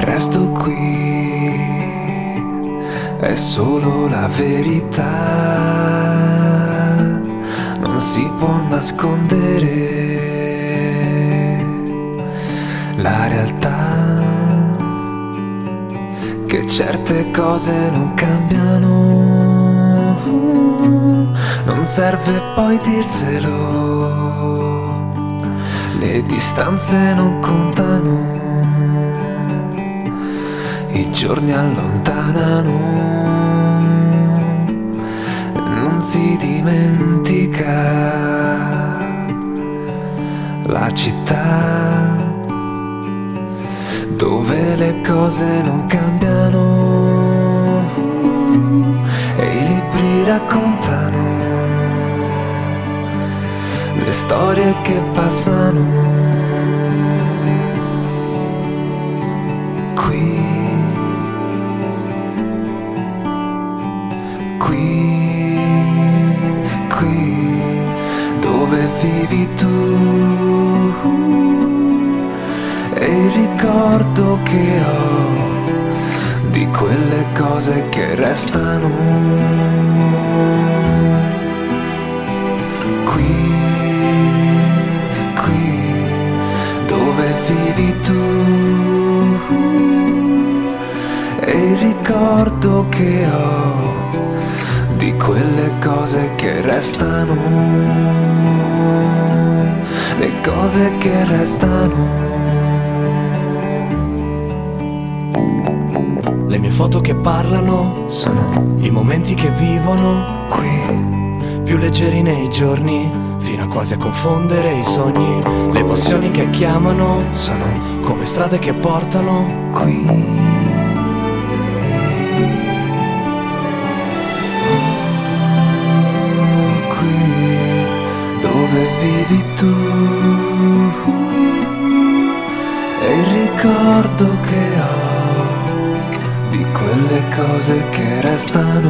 Resto qui, è solo la verità, non si può nascondere la realtà, che certe cose non cambiano, non serve poi dirselo, le distanze non contano, i giorni allontanano, non si dimentica la città dove le cose non cambiano e i libri raccontano le storie che passano. Qui dove vivi tu, e il ricordo che ho di quelle cose che restano. Qui dove vivi tu, e il ricordo che ho di quelle cose che restano, le cose che restano. Le mie foto che parlano Sono i momenti che vivono, qui, più leggeri nei giorni, fino a quasi a confondere i sogni. Le passioni che chiamano sono come strade che portano qui. Dove vivi tu, e il ricordo che ho di quelle cose che restano.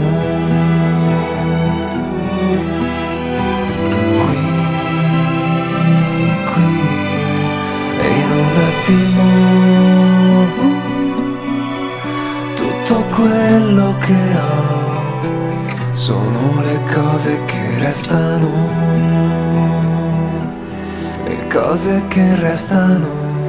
Qui, e in un attimo tutto quello che ho sono le cose che restano, le cose che restano.